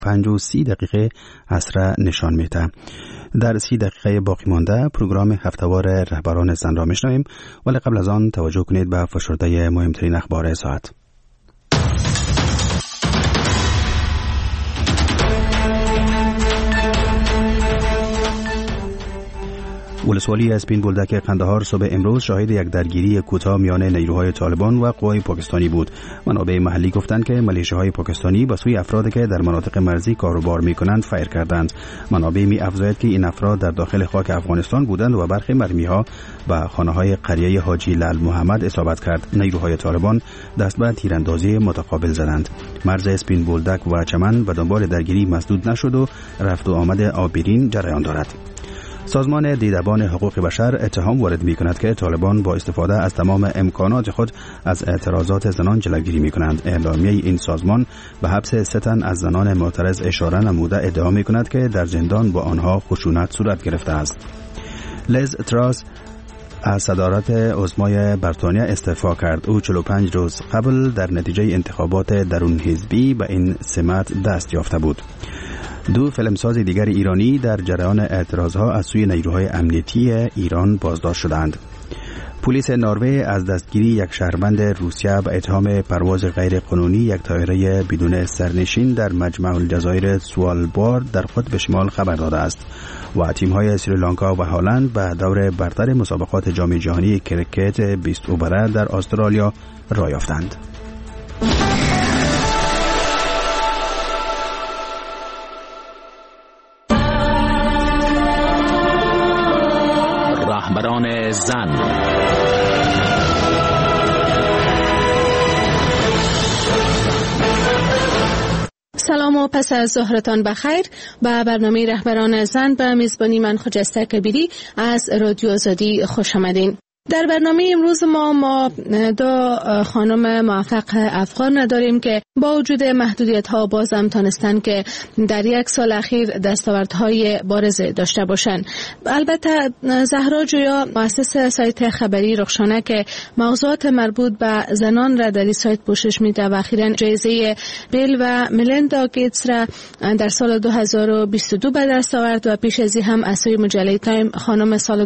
5:30 عصر نشان میده. در 30 دقیقه باقی مانده پروگرام هفتهوار رهبران زن را میشنویم، ولی قبل از آن توجه کنید به فشرده مهمترین اخبار ساعت. ولسوالی اسپین بولدک قندهار صبح امروز شاهد یک درگیری کوتاه میان نیروهای طالبان و قوای پاکستانی بود. منابع محلی گفتند که ملیشه‌های پاکستانی به سوی افرادی که در مناطق مرزی کاروبار می‌کنند فایر کردند. منابع می‌افزاید که این افراد در داخل خاک افغانستان بودند و برخی مرمی‌ها به خانه‌های قریه حاجی لال محمد اصابت کرد. نیروهای طالبان دست به تیراندازی متقابل زدند. مرز اسپین بولدک و چمن به دنبال درگیری مسدود نشد و رفت و آمد عابرین جریان دارد. سازمان دیدبان حقوق بشر اتهام وارد می‌کند که طالبان با استفاده از تمام امکانات خود از اعتراضات زنان جلوگیری می‌کنند. اعلامیه این سازمان به حبس 3 تن از زنان معترض اشاره نموده ادعا می‌کند که در زندان با آنها خشونت صورت گرفته است. لیز تراس از صدارت عظمای بریتانیا استعفا کرد. او 45 روز قبل در نتیجه انتخابات درون حزبی به این سمت دست یافته بود. 2 فیلمساز دیگر ایرانی در جریان اعتراضها از سوی نیروهای امنیتی ایران بازداشت شدند. پلیس نروژ از دستگیری یک شهروند روسیه به اتهام پرواز غیر قانونی یک طایره بدون سرنشین در مجمع الجزایر سوالبارد در قطب شمال خبر داده است و تیم‌های سریلانکا و هلند به دور برتر مسابقات جام جهانی کرکت 20 اوور در استرالیا راه یافتند. رهبران زن. سلام و پس از ظهرتان بخیر. به برنامه رهبران زن به میزبانی من خجسته کبیری از رادیو آزادی خوش آمدین. در برنامه امروز ما 2 خانم موفق افغان نداریم که با وجود محدودیت‌ها بازم تانستن که در 1 سال اخیر دستاوردهای بارز داشته باشند. البته زهرا جویا مؤسس سایت خبری رخشانه که موضوعات مربوط به زنان را در این سایت پوشش میده و اخیراً جایزه بیل و ملیندا گیتس را در سال 2022 به دست آورد و پیش از این هم اسای مجله تایم خانم سال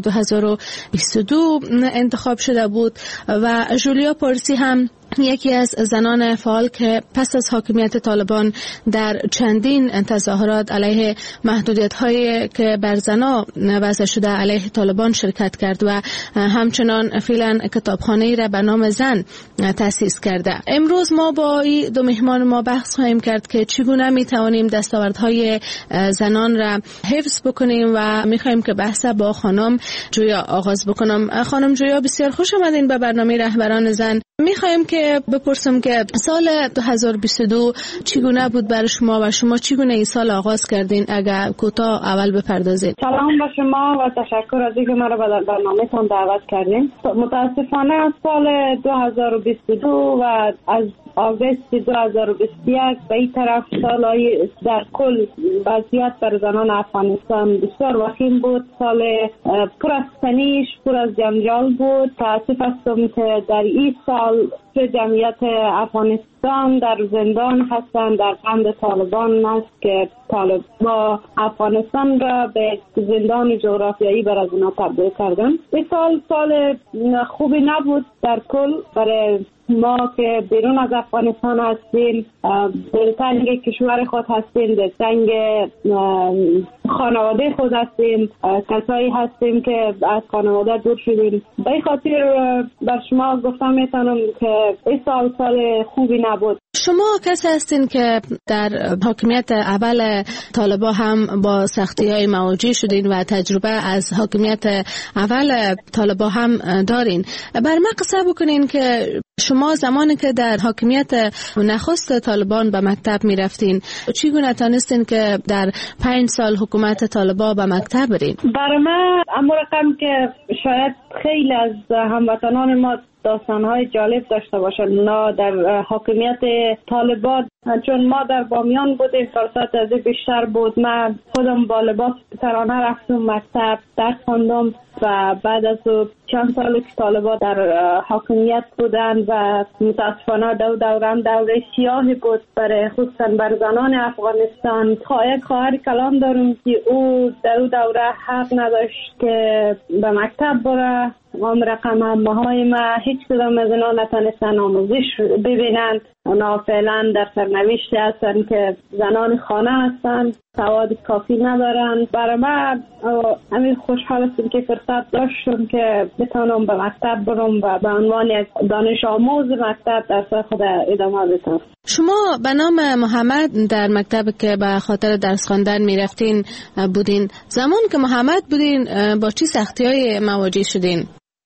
2022 انتخاب شده بود و جولیا پارسی هم یکی از زنان فعال که پس از حاکمیت طالبان در چندین تظاهرات علیه محدودیت‌هایی که بر زنان وضع شده علیه طالبان شرکت کرد و همچنان فعلا کتابخانه‌ای را به نام زن تأسیس کرده. امروز ما با این 2 مهمان ما بحث خواهیم کرد که چگونه می‌توانیم دستاوردهای زنان را حفظ بکنیم و می‌خوایم که بحث با خانم جویا آغاز بکنم. خانم جویا بسیار خوش آمدین به برنامه رهبران زن. می‌خوایم که بپرسم که سال 2022 چگونه بود برای شما و شما چگونه این سال آغاز کردین؟ اگر کوتاه اول بپردازید. سلام به شما و تشکر از اینکه مرا به برنامه‌تان دعوت کردین. متاسفانه از سال 2022 و از آگوست 2021 به این طرف سالهای در کل وضعیت بر زنان افغانستان بسیار وخیم بود. سال پر از تنش، پر از جنجال بود. تأسف هستم که در این سال جمعیت افغانستان در زندان هستند در بند طالبان است که طالبان افغانستان را به زندان جغرافیایی بر از اونا تبدیل کردن. این سال خوبی نبود در کل برای ما که بیرون از افغانستان هستیم، دلتنگ کشور خود هستیم، دلتنگ خانواده خود هستیم، کسایی هستیم که از خانواده دور شدیم. به این خاطر بر شما گفتم میتونم که این سال خوبی نبود. شما کسی هستین که در حاکمیت اول طالبان هم با سختی‌های مواجه شدین و تجربه از حاکمیت اول طالبان هم دارین. بر ما قصه بکنین که شما زمانی که در حاکمیت نخست طالبان به مکتب می رفتین چگونه تانستین که در 5 سال حکومت طالبان به مکتب برین؟ برای من اما رقم که شاید خیلی از هموطنان ما داستانهای جالب داشته باشن. اونا در حاکمیت طالبان، چون ما در بامیان بودیم، فرصت از بیشتر بود. من خودم با لباس پسرانه رفتم مکتب، درس خواندم و بعد از چند سال که طالبان در حاکمیت بودن و متاسفانه دورم دوره سیاهی بود برای خصوصا بر زنان افغانستان. یک خواهر کلام دارم که او در دوره حق نداشت که به مکتب بره. رقم همه ما هیچ کدام از اینا نتونستن آموزش ببینند. اونا فعلا در سرنوشتی هستن که زنان خانه هستن، سواد کافی ندارن. برای من همین خوشحال هستم که فرصت داشتم که بتونم به مکتب برم و به عنوان یک دانش آموز مکتب درس خود ادامه بدم. شما به نام محمد در مکتب که به خاطر درس خواندن میرفتین بودین. زمان که محمد بودین با چه سختی‌های مواجه شدین؟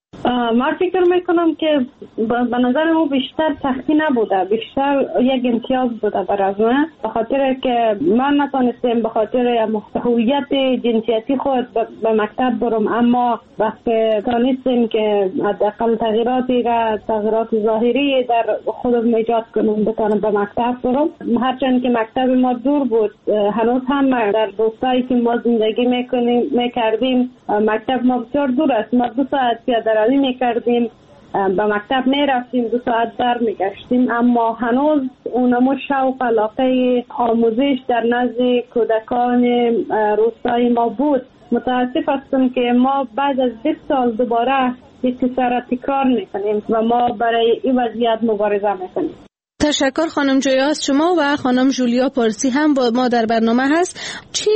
من فکر میکنم که به نظر ما بیشتر سختی نبوده، بیشتر یک امتیاز بوده برای من، به خاطر که من نتونستم به خاطر هویت جنسیتی خود به مکتب برم، اما وقتی تونستم که حداقل تغییرات ظاهری در خودم ایجاد کنم بتونم به مکتب برم. هرچند که مکتب ما دور بود، هنوز هم در روستایی که ما زندگی میکردیم مکتب ما بسیار دور است. ما 2 ساعت پیاده روی میکردیم، به مکتب میرفتیم، 2 ساعت در میگشتیم، اما هنوز اونمو شوق علاقه آموزش در نزد کودکان روستای ما بود. متاسف هستم که ما بعد از 20 سال دوباره یک چیز را تکرار میکنیم و ما برای این وضعیت مبارزه میکنیم. تشکر خانم جویاس. شما و خانم جولیا پارسی هم با ما در برنامه هست. چی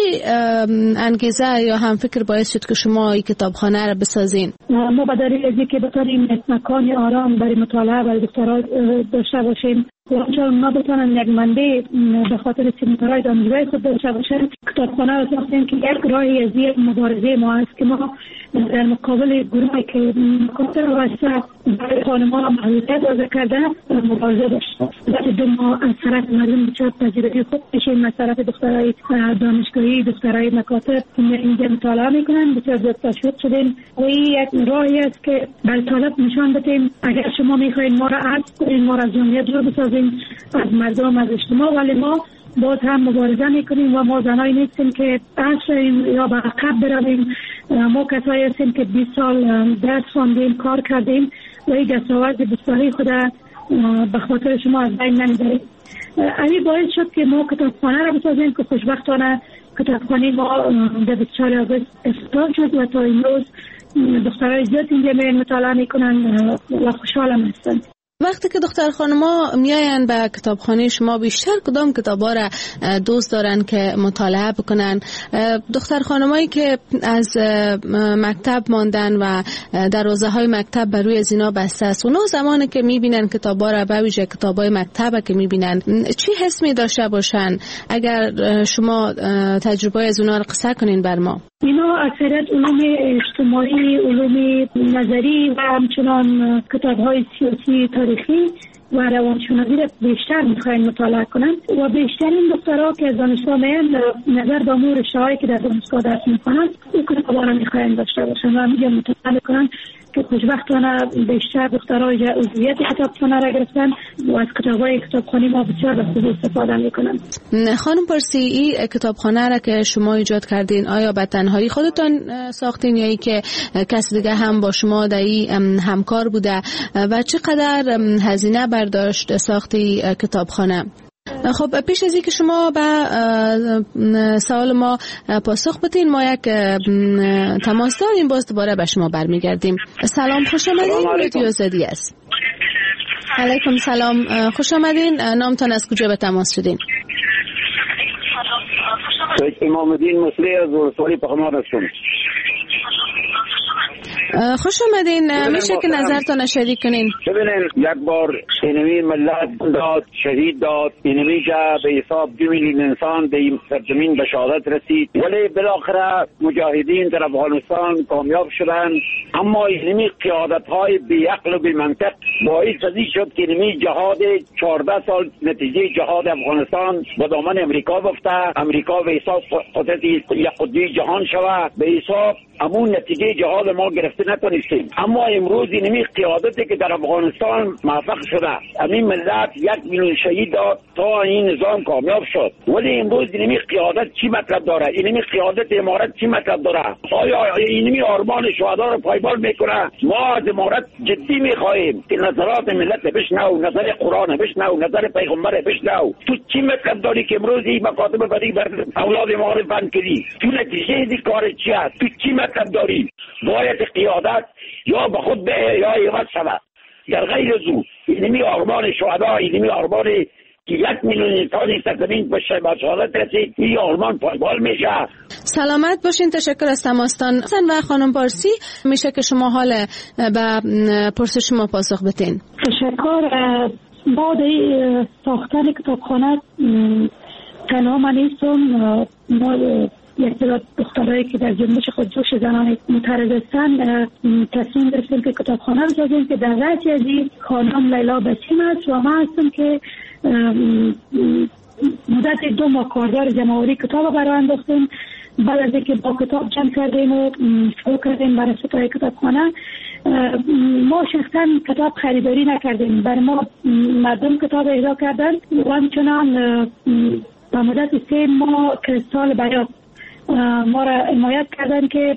انگیزه یا هم فکر باعث شد که شما این کتابخانه را بسازین؟ ما به دلیل از اینکه بتونیم مکان آرام برای مطالعه و دکترا داشته باشیم و چون ما بتونن یک منبع به خاطر سیمینارهای دانشگاهی خود داشته باشیم، کتابخانه را ساختیم که یک راهی از یک مبارزه ما است که ما در مقابل گروهی که مکاتب واسه برای خانم‌ها محدودیت وضع کرده مبارزه داشتیم. بعد ما از طرف مردم بسیار پذیرایی خود بشیم، از طرف دخترای دانشگاهی، دخترای مکاتب اینجا مطالعه میکنن، بسیار زیاد تشویق شدیم و این یک راهی است که بر طالب نشان بدیم اگر شما میخواین ما را عرض کنین، ما را از جمعیت دور بسازیم، از مردم، از اجتماع، ولی ما باز هم مبارزه میکنیم و ما زنایی نیستیم که عصریم یا به عقب برویم. ما کسایی هستیم که 20 سال درس خواندیم، کار کردیم و این دستاورد بسیاری خود به خاطر شما از بین نمیبریم. این باعث شد که ما کتابخانه را بسازیم که خوشبختانه کتابخانه ما در 24 آگوست افتتاح شد و تا امروز دخترای زیاد اینجا میرن مطالعه میکنن و خوشحالم هستن. وقتی که دختر خانما میاین به کتابخانه شما بیشتر کدام کتابا را دوست دارن که مطالعه بکنن؟ دختر خانمایی که از مکتب ماندن و دروازه‌های مکتب بر روی زینا بسته است، اونا زمانی که میبینن کتابا را، به ویژه کتابای مکتب که میبینن، چی حس می داشته باشن؟ اگر شما تجربه از اونا را قصه کنین بر ما. اینا اکثریت علوم اجتماعی، علوم نظری و همچنان کتاب‌های سیاسی، تاریخی و روانشناسی را بیشتر می‌خواین مطالعه کنند و بیشترین دخترها که از دانشگاه میان نظر به امور رشته‌هایی که در دانشگاه درس می‌خوانند این کتاب‌ها را می‌خواین داشته باشند و همینجا مطالعه کنند که خوشبختانه بیشتر دخترها عضویت کتابخانه را گرفتن و از کتاب‌های کتابخانه ما بسیار به خوبی استفاده می‌کنند. خانم پارسی، این کتابخانه را که شما ایجاد کردین آیا به تنهایی خودتان ساختین یا ای که کسی دیگه هم با شما در این همکار بوده و چقدر هزینه برداشت ساختی کتابخانه؟ خب پیش از اینکه شما به سوال ما پاسخ بدین، ما یک تماس داریم، باز دوباره به شما برمیگردیم. سلام، خوش آمدین. رادیو آزادی است. علیکم سلام، خوش آمدین. نامتان از کجا به تماس شدین؟ امام الدین مصری از ولسوالی پخمار هستم. خوش آمدین. میشه که نظرتان شریک کنین؟ ببینین، یک بار اینمی ملت داد، شهید داد، اینمی که به حساب 2 میلیون انسان به این سرزمین به شهادت رسید، ولی بالاخره مجاهدین در افغانستان کامیاب شدند. اما اینمی قیادت های بی عقل و بی منطق باعث ازی شد که اینمی جهاد 14 سال نتیجه جهاد افغانستان به دامن امریکا بفته. امریکا به حساب قدرت یک قطبی جهان شود، به حساب همون نتیجه جهاد ما گرفته نتونستیم. اما امروز اینمی قیادتی که در افغانستان موفق شده، همین ملت 1 میلیون شهید داد تا این نظام کامیاب شد. ولی امروز اینمی قیادت چی مطلب داره؟ اینمی قیادت امارت چی مطلب داره؟ آیا اینمی آرمان شهدا رو پایمال میکنه؟ ما از امارت جدی میخواهیم که نظرات ملت بشنو، نظر قرآن بشنو، نظر پیغمبر بشنو. تو چی مطلب داری که امروز این مکاتب بدی بر اولاد ما رو بند کردی؟ تو نتیجه این کار چی است؟ تو چی مطلب داری؟ باید قیادت یا به خود به یا عوض شود. در غیر زو اینمی آرمان شهدا، اینمی آرمان که 1 میلیون انسانی سرزمین به شهادت رسید، این آرمان پایمال میشه. سلامت باشین. تشکر از تماستان. و خانم پارسی، میشه که شما حال به پرسش ما پاسخ بدین؟ تشکر. بعد ساختن کتابخانه تنها من نیستم، ما یک تعداد دخترایی که در جنبش خودجوش زنان معترض هستند تصمیم گرفتیم که کتابخانه بسازیم که در رأس از این خانم لیلا بسیم است و من هستم که مدت 2 ماه کارزار جمع‌آوری کتاب برای انداختیم. بعد از اینکه با کتاب جمع کردیم و شروع کردیم برای ستای کتابخانه، ما شخصا کتاب خریداری نکردیم، برای ما مردم کتاب اهدا کردن و همچنان به مدت 3 ماه کریستال بیات ما را حمایت کردن که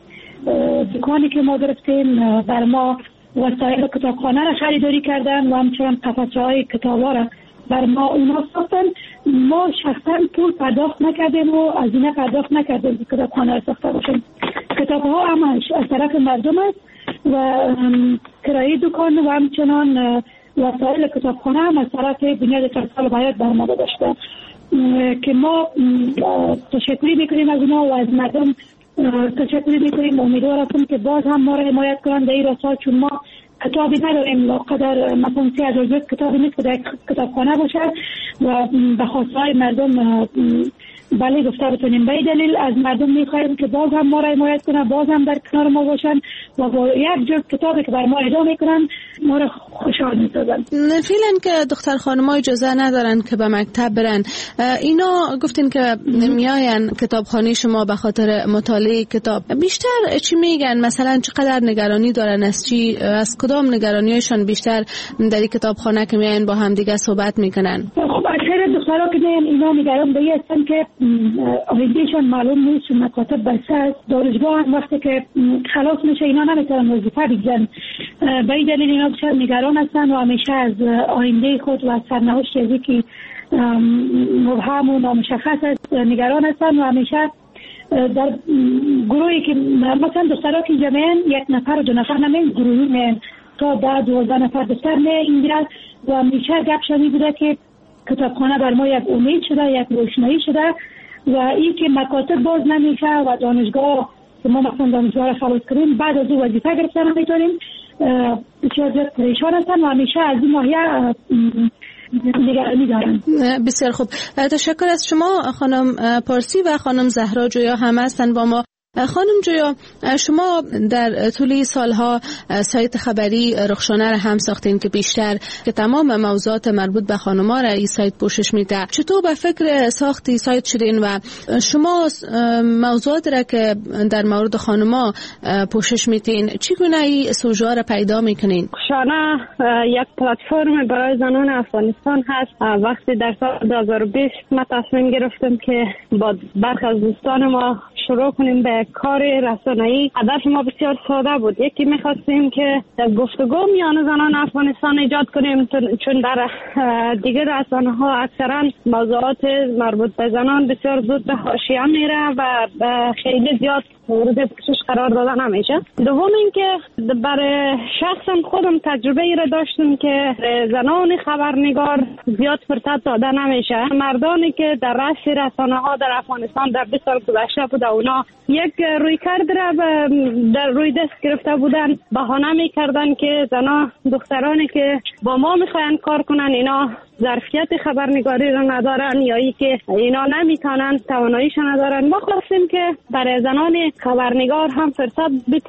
دکانی که ما گرفتیم بر ما وسایل کتابخانه را خریداری کردن و همچنان قفسه های کتاب ها را بر ما اونا ساختن. ما شخصا پول پرداخت نکردیم و هزینه پرداخت نکردیم که کتابخانه را ساخته باشیم. کتاب ها همش از طرف مردم است و کرایه دکان و همچنان وسایل کتابخانه هم از طرف بنیاد کریستال بیات بر ما داده شده که ما تشکری میکنیم از اونا و از مردم تشکری میکنیم. امیدوار هستم که باز هم ما را حمایت کنند در این راستا، چون ما کتابی نداریم قدر مثلا 3000 جلد کتابی نیست که در کتابخانه باشد و به خواستهای مردم بله گفته بتونیم. به این دلیل از مردم میخواهیم که باز هم ما را حمایت کنند، باز هم در کنار ما باشند و با یک جلد کتابی که بر ما اهدا میکنن ما را خوشحال میسازن. فعلا که دختر خانم‌ها اجازه ندارن که به مکتب برن، اینا گفتین که میاین کتابخانه شما به خاطر مطالعه کتاب، بیشتر چی میگن؟ مثلا چقدر نگرانی دارن؟ از کدام نگرانیشون بیشتر در کتابخانه که میاین با هم دیگه صحبت میکنن؟ خب اکثر دخترها که میان اینا نگران به این هستن که آیندهشان معلوم نیست، مکاتب بسته است، دانشگاه هم وقتی که خلاص میشه اینا نمیتونن وظیفه بگیرن. به این دلیل اینا بسیار نگران هستن و همیشه از آینده خود و از سرنوشت چیزی که مبهم و نامشخص است نگران هستن و همیشه در گروهی که مثلا دخترها که جمعین 1 نفر و 2 نفر نمین گروهی میان تا 10-12 نفر دختر میان و همیشه گپ شنی بوده که کتابخانه بر ما یک امید شده، یک روشنایی شده و این که مکاتب باز نمیشه و دانشگاه که ما مثلا دانشگاه را خلاص کردیم بعد از او وظیفه گرفتن نمیتونیم، بسیار زیاد پریشان هستن و همیشه از این ناحیه نگرانی دارن. بسیار خوب. تشکر از شما خانم پارسی و خانم زهرا جویا هم هستن با ما. خانم جویا، شما در طول سالها سایت خبری رخشانه را هم ساختین که بیشتر که تمام موضوعات مربوط به خانم‌ها را این سایت پوشش میده. چطور به فکر ساخت سایت شدین و شما موضوعات را که در مورد خانم‌ها پوشش میدین چگونه این سوژه را پیدا میکنین؟ رخشانه یک پلتفرم برای زنان افغانستان هست. وقتی در سال 2020 ما تصمیم گرفتیم که با برخی از دوستان ما شروع کنیم به کار رسانه‌ای. هدف ما بسیار ساده بود. یکی می‌خواستیم که گفتگو میان زنان افغانستان ایجاد کنیم، چون در دیگر رسانه‌ها اکثرا موضوعات مربوط به زنان بسیار زود به حاشیه میره و خیلی زیاد مورد پوشش قرار داده نمیشه. دوم اینکه برای شخصا خودم تجربه ای را داشتم که زنان خبرنگار زیاد فرصت داده نمیشه. مردانی که در رأس رسانه‌ها در افغانستان در 20 سال گذشته بود اونا یک رویکرد را در روی دست گرفته بودن، بهانه میکردن که زنا دخترانی که با ما میخواین کار کنن اینا ظرفیت خبرنگاری را ندارن یا ای که اینا نمیتونن، تواناییش ندارن. ما خواستیم که برای زنان خبرنگار هم فرصت بدیم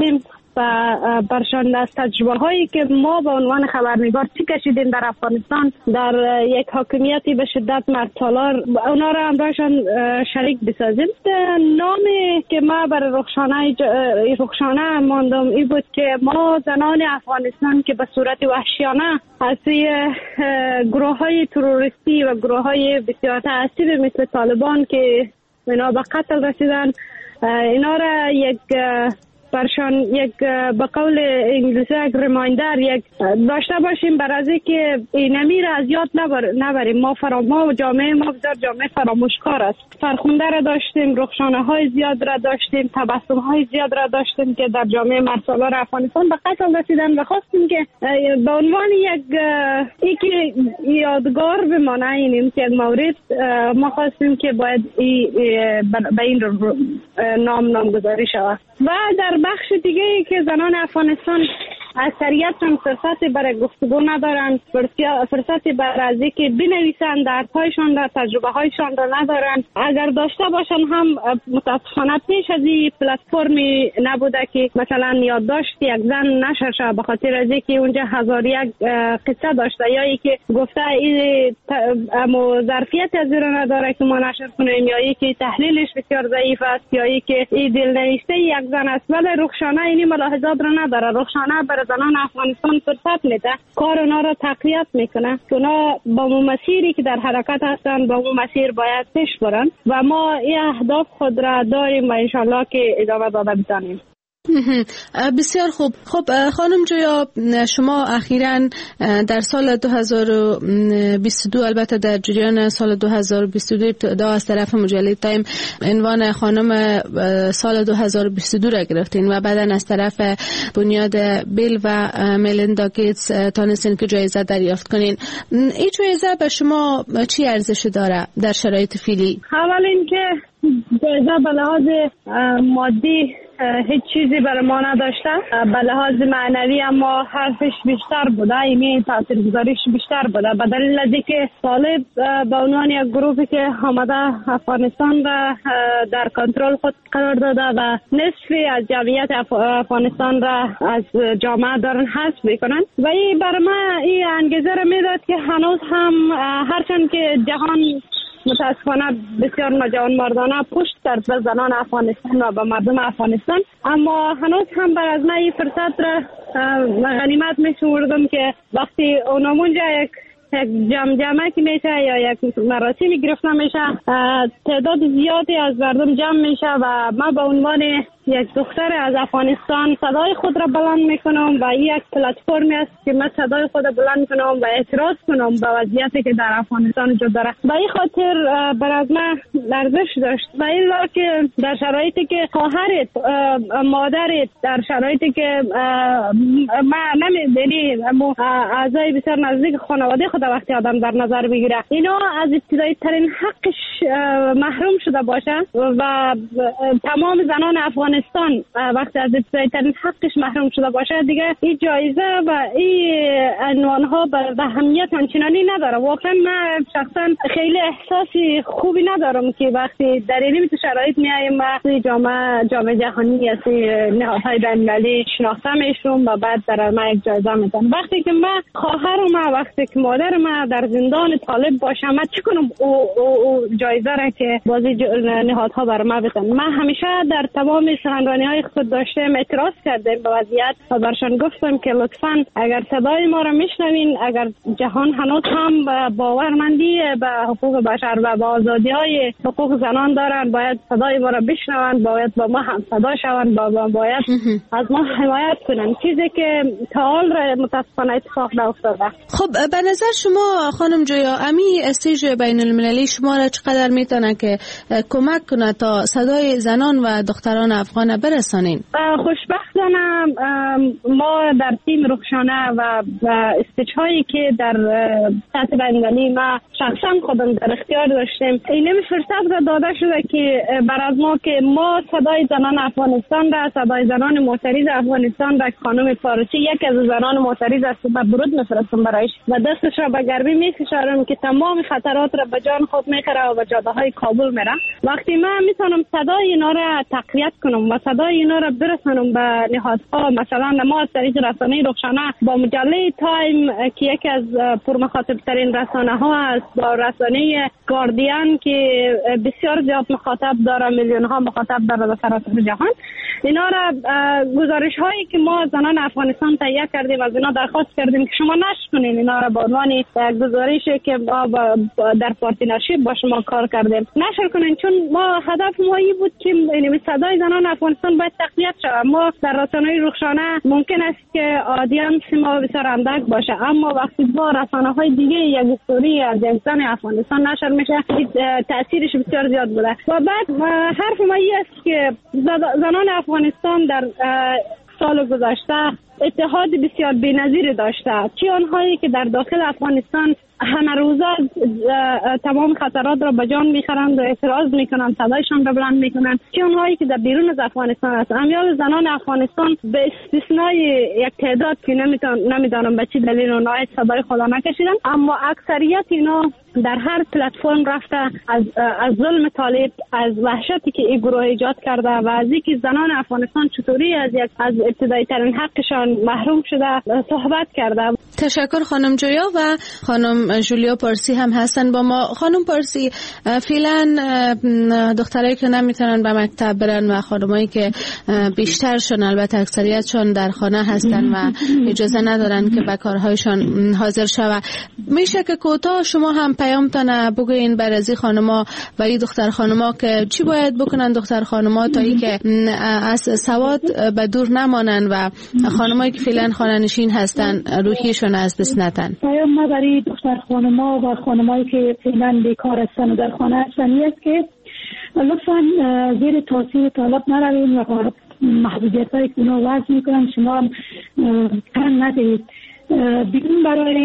و برشان از تجربه هایی که ما به عنوان خبرنگار چی کشیدیم در افغانستان در یک حاکمیتی به شدت مردسالار، اونا را همراهشان شریک بسازیم. نامی که ما برای رخشانه ماندم این بود که ما زنان افغانستان که به صورت وحشیانه از گروه های تروریستی و گروه های بسیار تعصب مثل طالبان که اینا به قتل رسیدن، اینا را برشان یک به قول انگلیسی یک ریمایندر یک داشته باشیم برای از اینکه اینمی را از یاد نبریم. ما جامعه ما بسیار جامعه فراموشکار است. فرخنده را داشتیم، رخشانه های زیاد را داشتیم، تبسم های زیاد را داشتیم که در جامعه مردسالار افغانستان به قتل رسیدن و خواستیم که به عنوان یک یادگار بمانه این یک مورد ما خواستیم که باید به این نامگذاری شود. و در بخش دیگه ای که زنان افغانستان اکثریتشان فرصتی برای گفتگو ندارند، فرصتی برای از اینکه بنویسند دردهایشان را، تجربه هایشان را ندارند. اگر داشته باشند هم متاسفانه پیش از این پلتفرمی نبوده که مثلا یادداشت یک زن نشر شد به خاطر از اینکه اونجا هزار یک قصه داشته یا اینکه گفته این ظرفیت از این نداره که ما نشر کنیم، یا اینکه تحلیلش بسیار ضعیف است، یا اینکه این دلنوشته یک زن است. ولی رخشانه این ملاحظات را نداره. رخشانه برای زنان افغانستان فرصت میده، کار اونا را تقویت میکنه که اونا با مسیری که در حرکت هستن با اون مسیر باید پیش برن و ما این اهداف خود را داریم و انشالله که ادامه داده بتانیم. بسیار خوب. خب خانم جویا، شما اخیراً در سال 2022 البته در جریان سال 2022 ابتدا از طرف مجله تایم عنوان خانم سال 2022 را گرفتین و بعداً از طرف بنیاد بیل و ملیندا گیتس تانستین که جایزه دریافت کنین. این جایزه به شما چی ارزش داره در شرایط فعلی؟ اول اینکه جایزه به لحاظ مادی هیچ چیزی برای ما نداشته، به لحاظ معنوی اما حرفش بیشتر بوده، اینی تاثیرگذاریش بیشتر بوده، به دلیل از اینکه طالب به عنوان یک گروهی که آمده افغانستان را در کنترل خود قرار داده و نصفی از جمعیت افغانستان را از جامعه دارن حذف میکنن و این برای ما این انگیزه را میداد که هنوز هم هرچند که جهان متاسفانه بسیار ناجوانمردانه پشت کرد به زنان افغانستان و به مردم افغانستان، اما هنوز هم بر از من این فرصت را غنیمت می‌شمردم که وقتی اونمونجا یک جمعه که میشه یا یک مراسمی گرفته میشه، تعداد زیادی از مردم جمع میشه و من به عنوان یک دختر از افغانستان صدای خود را بلند میکنم و این یک پلتفرمی است که من صدای خود را بلند کنم و اعتراض کنم به وضعیتی که در افغانستان وجود داره. به این خاطر برای من ارزش داشت و الا که در شرایطی که خواهرت، مادرت، در شرایطی که من نمیدونی اعضای بسیار نزدیک خانواده خود وقتی آدم در نظر بگیره اینا از ابتدایی ترین حقش محروم شده باشه و تمام زنان افغانستان وقتی از ابتدایی ترین حقش محروم شده باشه دیگه این جایزه و این عنوان ها به اهمیت همچنانی نداره. واقعا من شخصا خیلی احساسی خوبی ندارم که وقتی در این شرایط میایم وقتی جامعه جهانی از نهادهای بین‌المللی شناخته میشم و بعد در من یک جایزه میدن. وقتی که من خواهرم، وقتی که مادر من در زندان طالب باشم، من چی کنم او جایزه را که بازی نهادها بر من بدن؟ من همیشه در تمام سخنرانی‌های خود داشتم اعتراض کردم به وضعیت و برشان گفتم که لطفاً اگر صدای ما را میشنوین، اگر جهان هنوز هم باورمندی به حقوق بشر و به آزادی‌های حقوق زنان دارن، باید صدای ما را بشنوند، باید با ما هم صدا شوند، باید از ما حمایت کنند، چیزی که تا حال متاسفانه اتفاق نیفتاده. خب به نظر شما خانم جویا امی استیج بین المللی شما را چقدر میتونه که کمک کنه تا صدای زنان و دختران افغان برسانین؟ خوشبختانه ما در تیم رخشانه و استیج هایی که در سطح بین‌المللی ما شخصا خودم در اختیار داشتیم، این فرصت را داده شده که بر از ما که ما صدای زنان افغانستان را، صدای زنان معترض افغانستان را، خانم فارسی یک از زنان معترض است، به برود میفرستم برایش و دستش را به گرمی میکشارم که تمام خطرات را به جان خود میخوره و به جاده های کابل میره. وقتی من میتونم صدای اینا را تقویت کنم کنم و صدای اینا را برسانم به نهادها. مثلا ما از طریق رسانه رخشانه با مجله تایم که یکی از پرمخاطب ترین رسانه ها است، با رسانه گاردین که بسیار زیاد مخاطب داره، میلیون ها مخاطب داره در سراسر جهان، اینا را گزارش هایی که ما زنان افغانستان تهیه کردیم از اینا درخواست کردیم که شما نشر کنین اینا را به عنوان گزارشی که ما در پارتنرشیپ با شما کار کردیم نشر کنین، چون ما هدف ما این بود که صدای زنان افغانستان باید تقویت شود. ما در رسانه رخشانه ممکن است که آدینس ما بسیار اندک باشه، اما وقتی با رسانه های دیگه یک استوری از یک زن افغانستان نشر میشه تاثیرش بسیار زیاد بوده. و بعد حرف ما این است که زنان افغانستان در سال گذشته اتحاد بسیار بی‌نظیر داشته، چه آنهایی که در داخل افغانستان همه روزه تمام خطرات را به جان میخورند و اعتراض میکنند، صدایشان را بلند میکنند، چه آنهایی که در بیرون از افغانستان هستند. امیال زنان افغانستان به استثنای یک تعداد که نمیدانم به چه دلیل اونها صدای خدا نکشیدن، اما اکثریت اینا در هر پلتفرم رفته از ظلم طالب، از وحشتی که این گروه ایجاد کرده و از اینکه زنان افغانستان چطوری از ابتدایی ترین حقشان محروم شده صحبت کرده. تشکر خانم جویا. و خانم جولیا پارسی هم هستن با ما. خانم پارسی، فعلا دخترایی که نمیتونن به مکتب برن و خانمایی که بیشترشون البته اکثریتشون در خانه هستن و اجازه ندارن که به کارهایشان حاضر شوه، میشه که کوتاه شما هم پیامتان بگوین بر از خانما و این دختر خانما که چی باید بکنن دختر خانما تا ای که از سواد به دور نمانن و خانمایی که فعلا خانه نشین هستن روحیشون از دست نتن؟ پیام ما برای دختر خانما و خانمایی که فعلا بیکار هستن و در خانه هستن است که لطفا زیر تاثیر طالب نروین و محدودیت هایی که اونا وضع میکنن شما تن ندهید. بیرون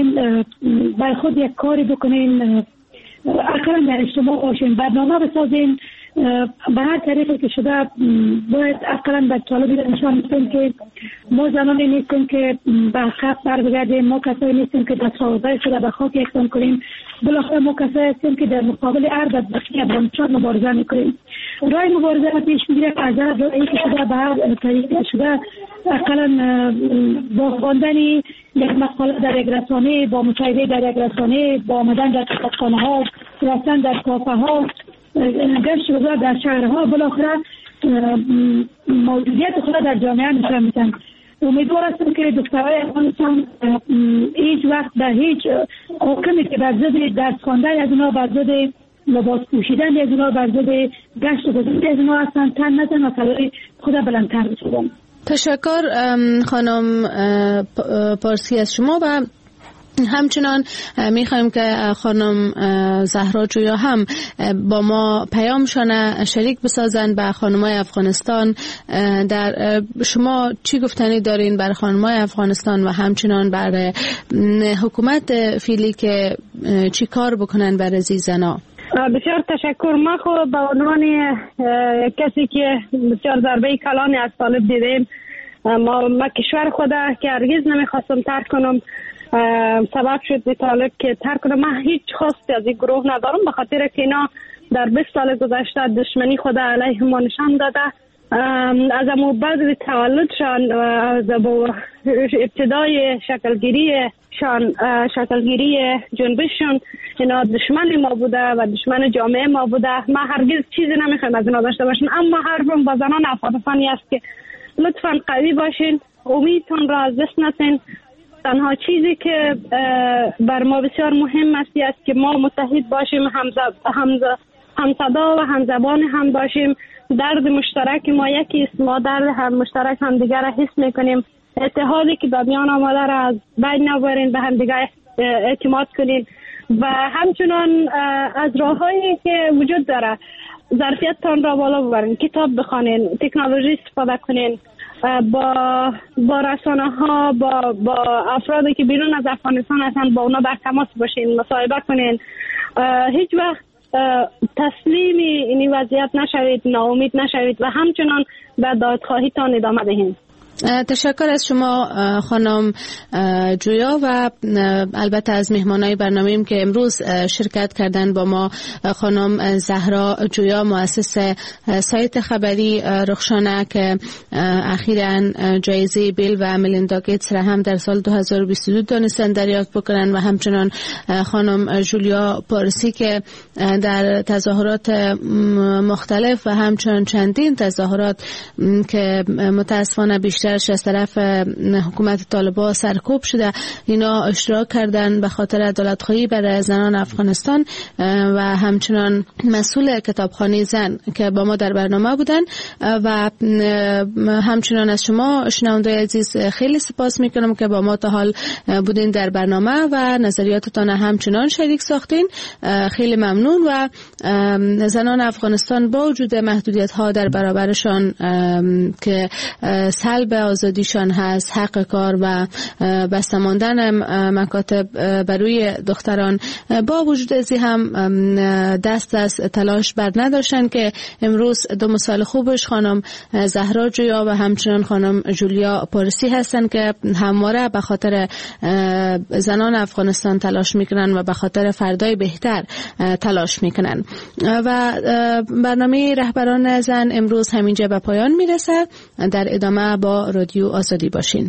برای خود یک کاری بکنین، اقلا در اجتماع باشین، برنامه بسازین، به هر طریقی که شده باید اقلا به طالبی نشان بدیم که ما زنانی نیستیم که به خط بر بگردیم، ما کسایی نیستیم که دستاوردهای شده به خاک یکسان کنیم، بالاخره ما کسایی هستیم که در مقابل هر بدبختی افغانستان مبارزه میکنیم. راه مبارزه را پیش میگیره از این که شده به هر طریقی شده اقلا با خواندن یک مقاله در یک رسانه، با مصاحبه در یک رسانه، با آمدن در کتابخانه ها، رفتن در کافه ها، گشت گذار در شهرها، بالاخره موجودیت خود در جامعه نشان میدن. امیدوار هستم که دخترای افغانستان هیچ وقت به هیچ حکمی که بر ضد درس خواندن از اونا، بر ضد لباس پوشیدن از اونا، بر ضد گشت گذار از اونا هستن تن نزن و صدای خود بلندتر بشدن. تشکر خانم پارسی از شما. و همچنان میخوایم که خانم زهرا جویا هم با ما پیامشان شریک بسازن به خانمای افغانستان. در شما چی گفتنی دارین بر خانمای افغانستان و همچنان بر حکومت فعلی که چی کار بکنن بر از زنا؟ بسیار تشکر. ما خود به عنوان کسی که بسیار ضربه کلانی از طالب دیدیم، ما کشور خود که هرگز نمیخواستم ترک کنم سبب شد به طالب که ترک کنم. من هیچ خواستی از این گروه ندارم، به خاطر که اینا در 20 سال گذشته دشمنی خود علیه ما نشان داده. از امو بعد تولدشان از ابتدای شکلگیری جنبششون اینا دشمن ما بوده و دشمن جامعه ما بوده. ما هرگز چیزی نمیخوایم از اینا داشته باشیم، اما حرفم با زنان افغانستانی است که لطفاً قوی باشین، امیدتون را از دست ندین. تنها چیزی که بر ما بسیار مهم است که ما متحد باشیم، همصدا و همزبان هم باشیم. درد مشترک ما یکی است، ما درد هم مشترک هم دیگر را حس میکنیم. اتحادی که به میان آمده را از بین نبرین، به هم دیگر اعتماد کنین و همچنان از راههایی که وجود داره ظرفیتتان را بالا ببرین، کتاب بخوانین، تکنولوژی استفاده کنین، با رسانه ها، با افرادی که بیرون از افغانستان هستند با اونا در تماس باشین، مصاحبه کنین. هیچ وقت تسلیم این وضعیت نشوید، ناامید نشوید و همچنان به دادخواهیتان ادامه دهید. تشکر از شما خانم جویا و البته از مهمانای برنامه‌ایم که امروز شرکت کردن با ما. خانم زهرا جویا مؤسس سایت خبری رخشانه که اخیراً جایزه بیل و ملیندا گیتس را هم در سال 2022 دانستن دریافت بکنن و همچنان خانم جولیا پارسی که در تظاهرات مختلف و همچنان چندین تظاهرات که متاسفانه بیشترش از طرف حکومت طالبان سرکوب شده اینا اشتراک کردن به خاطر عدالت‌خواهی برای زنان افغانستان و همچنان مسئول کتابخانه زن که با ما در برنامه بودن و همچنان از شما شنونده‌های عزیز خیلی سپاس میکنم که با ما تا حال بودین در برنامه و نظریاتتان همچنان شریک ساختین. خیلی ممنون و زنان افغانستان با وجود محدودیت‌ها در برابرشان که سلب آزادیشان هست، حق کار و بسته ماندن مکاتب بروی دختران، با وجود ازی هم دست از تلاش بر نداشتن که امروز دو مثال خوبش خانم زهرا جویا و همچنان خانم جولیا پارسی هستن که همواره به خاطر زنان افغانستان تلاش میکنن و به خاطر فردای بهتر تلاش میکنن. و برنامه رهبران زن امروز همینجا به پایان میرسه. در ادامه با رادیو آزادی باشین.